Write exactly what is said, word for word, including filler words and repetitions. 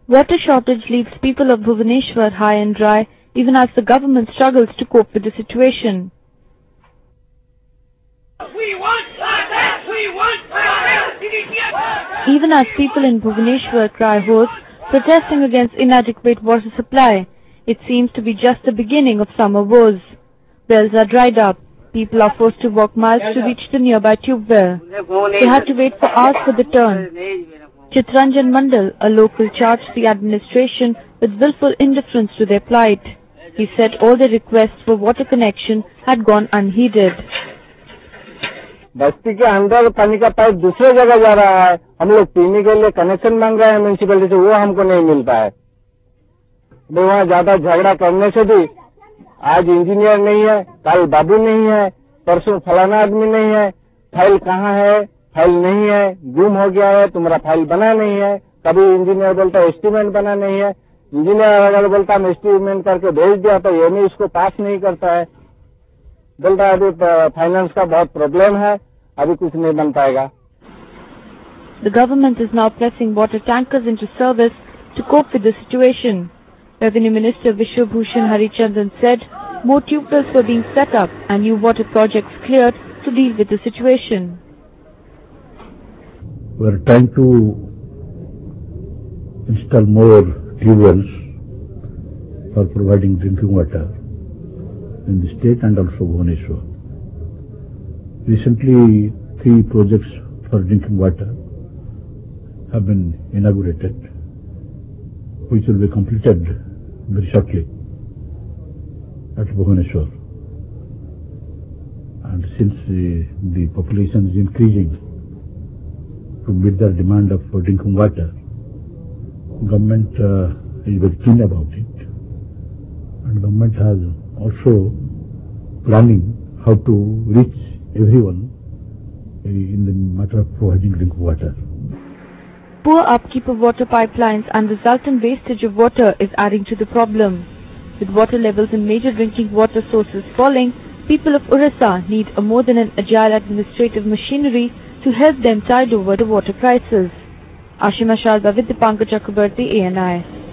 Water shortage leaves people of Bhubaneswar high and dry even as the government struggles to cope with the situation. We want water! We want water! Even as people in Bhubaneswar cry hoarse, protesting against inadequate water supply, it seems to be just the beginning of summer woes. Wells are dried up. People are forced to walk miles to reach the nearby tube well. They had to wait for hours for the turn. Chitranjan Mandal, a local, charged the administration with willful indifference to their plight. He said all their requests for water connection had gone unheeded. बस्ती के अंदर पानी का pipe दूसरे जगह जा रहा है, हम लोग पीने के लिए कनेक्शन मांग रहे हैं म्यूनिसिपैलिटी से, वो हमको नहीं मिल पाए। वहाँ ज्यादा झगड़ा करने से भी आज इंजीनियर नहीं है, कल बाबू नहीं है, परसों फलाना आदमी नहीं है, फाइल कहाँ है, फाइल नहीं है, गुम हो गया है, तुम्हारा फाइल बना नहीं है। कभी इंजीनियर बोलता है एस्टीमेट बना नहीं है, इंजीनियर अगर बोलता है एस्टीमेट करके भेज दिया तो ये नहीं, इसको पास नहीं करता है, बोलता है अभी फाइनेंस का बहुत प्रॉब्लम है, अभी कुछ नहीं बन पाएगा। The government is now pressing water tankers into service to cope with the situation. Revenue Minister Vishwabhushan Harichandran said more tube wells were being set up and new water projects cleared to deal with the situation. We are trying to install more tube wells for providing drinking water in the state and also Bhubaneswar. Recently, three projects for drinking water have been inaugurated, which will be completed very shortly at Bhubaneswar. And since the, the population is increasing to meet the demand of drinking water, government uh, is very keen about it, and government has also planning how to reach everyone in the matter of providing drinking water. Poor upkeep of water pipelines and resultant wastage of water is adding to the problem. With water levels in major drinking water sources falling, people of Orissa need a more than an agile administrative machinery to help them tide over the water crisis. Ashima Sharda with Dipankar Chakrabarti, A N I.